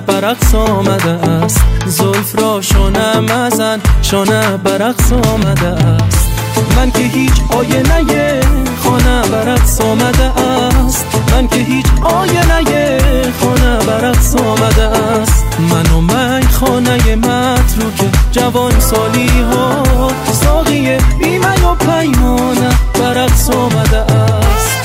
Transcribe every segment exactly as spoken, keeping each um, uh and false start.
برقص آمده است. زلف را شانه مزن، شانه برقص آمده است. من که هیچ آینه خانه برقص آمده است. من که هیچ آینه خانه برقص آمده است. من و من خانه متروک جوان سالی ها، ساقی بیمه و پیمانه برقص آمده است.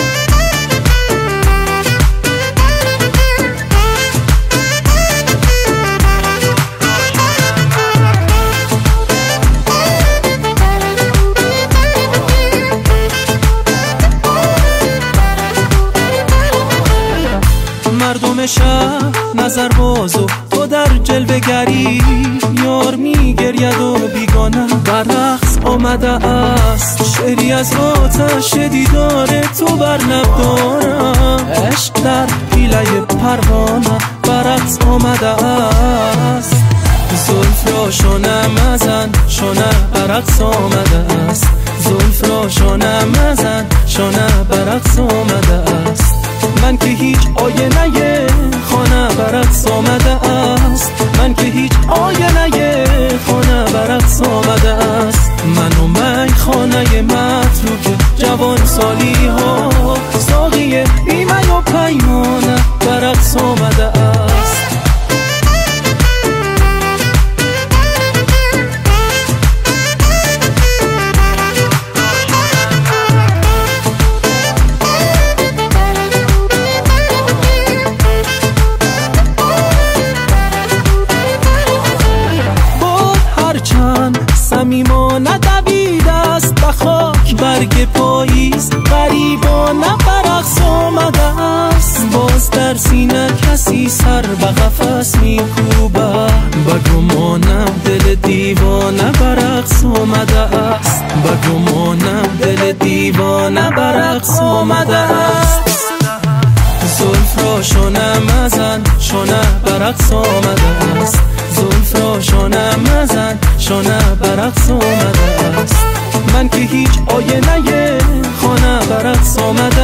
مردم شهر نظر بازو تو در جلوه گری، یار می گرید و بیگانه برقص آمده است. شعری از آتش دیدار تو بر لب دارم، عشق در پیله پروانه برقص آمده است. زلف را شانه مزن، شانه برقص آمده است. زلف را شانه مزن، شانه برقص آمده است. من که هیچ آینه خانه برقص آمده است. من که هیچ آینه خانه برقص آمده است. من و من خانه متروک جوان سالی ها، ساقی بیمه و پیمانه برقص آمده است. صمیمانه دوید است به خاک برگ پاییز، غریبانه برقص آمده است. باز در سینه کسی سر به قفس میکوبه، به گمانم دل دیوانه برقص آمده است. به گمانم دل دیوانه برقص آمده است. زلف را شانه مزن، شانه برقص آمده است. زلف را شانه مزن، شانه برقص آمده است. من که هیچ آینه خانه برقص آمده